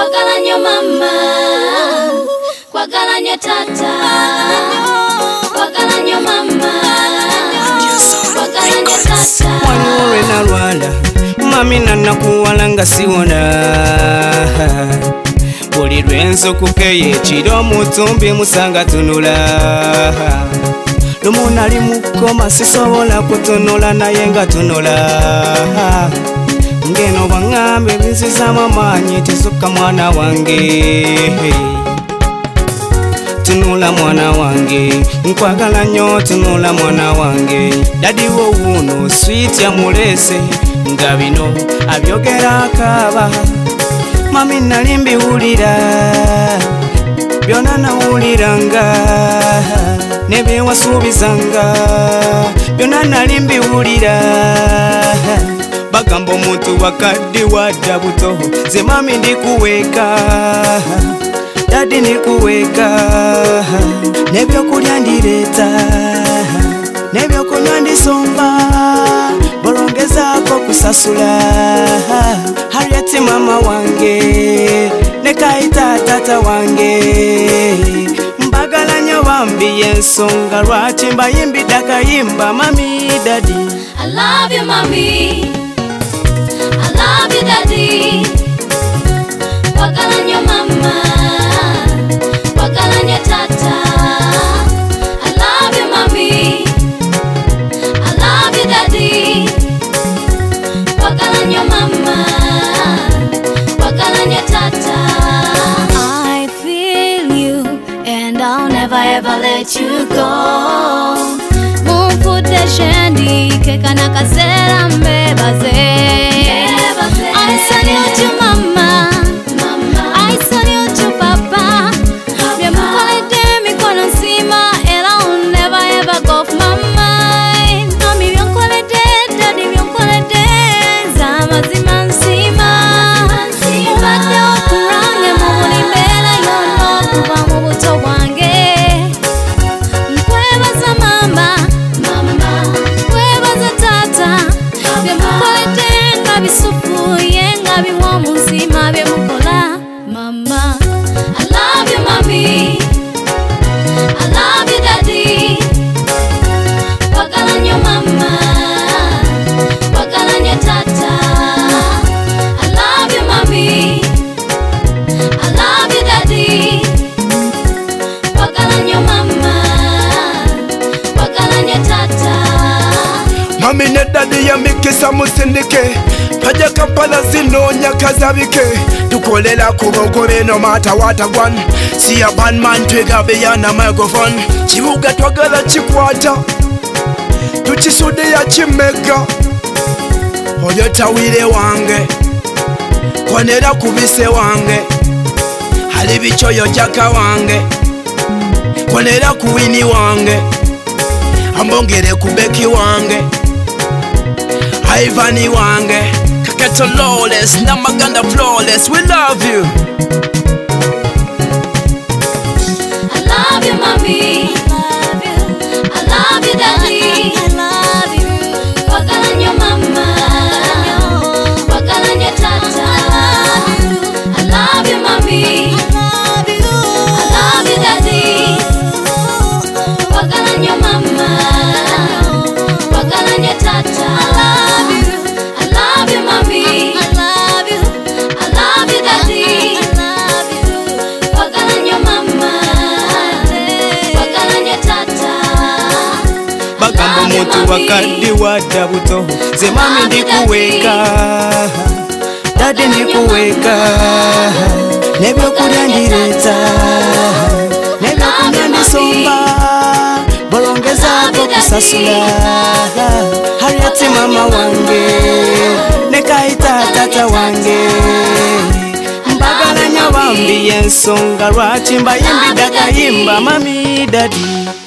Kwagala nyo mama, kwagala nyo tata, kwagala nyo mama, kwagala nyo tata. Waliwo na lwala mami nanakuwala nga siwona buli lwenzokukeye ekiro mutumbi musanga tunula lumu nali mukoma sisobola kutunula naye nga tunula ngeno baŋŋambe binzizamu amaanyi tezukka mwana wange tunula mwana wange nkwagala nnyo tunula mwana wange dadiwo wuno sweet yamulese nga bino abyogera akaaba mami nali mbiwulira byonna nawuliranga ne byewasuubizanga byonna nali mbiwulira bagamba omuntu wakadde wadda buto ze mami ndikuweeka dadi ndikuweeka n'ebyokulya ndireeta n'ebyokunywa ndisomba bolongezaako kusasula Harriet mama wange ne Kaita tata wange mbagala nnyo bambi y'ensonga lwaki mbayimbidde akayimba mami dadi I love you mommy, I love you daddy. Kwagala nyo mama, kwagala nyo tata. I love you mommy, I love you daddy. Kwagala nyo mama, kwagala nyo tata. I feel you and I'll never ever let you go. Mumfudde shendi kekana kasera mbebaze. I salute you mama, I salute you papa. Byemukoledde mikono nsima era I'll never ever go off my mind. Mami byonkoledde, daddy byonkoledde, nze amazima nsima. Mubadde okulwange mu buli mbeera yonna okuva mu buto bwange. Nkwebaza mama, nkwebaza tata, byemukoledde nga bisufuye nga biwa mu nsima byemukola mama. I love you mommy, I love you daddy. Kwagala nyo mama, kwagala nyo tata. I love you mommy, I love you daddy. Kwagala nyo mama, kwagala nyo tata. Mami ne dadi yamikisa musindike Paja Kampala zinoonya kazabike tukolera ku bugobe no matter what I want. See a band man twegabe yana microphone kibuga twagala kikwata tukisudde ya kimega oyo tawire wange konera kubise wange hali bichoyo jaka wange konera kuwini wange ambongere kubeki wange Ivani wange Kaketo lawless Namaganda flawless we love you I love you mommy, I love you daddy. Kwagala nyo mama, kwagala nyo tata. I love you mommy, I love you daddy. Kwagala nyo mama, kwagala nyo tata. I love you mommy, I love you daddy. Kwagala nyo mama, kwagala nyo tata. bagamba omuntu wakadde wadda buto ze mami ndikuweeka dadi ndikuweeka n'ebyokulya ndireeta n'ebyokunywa ndisomba bolongezaako kusasula Harriet mama wange ne Kaita tata wange mbagala nnyo bambi y'ensonga lwaki mbayimbidde akayimba mami dadi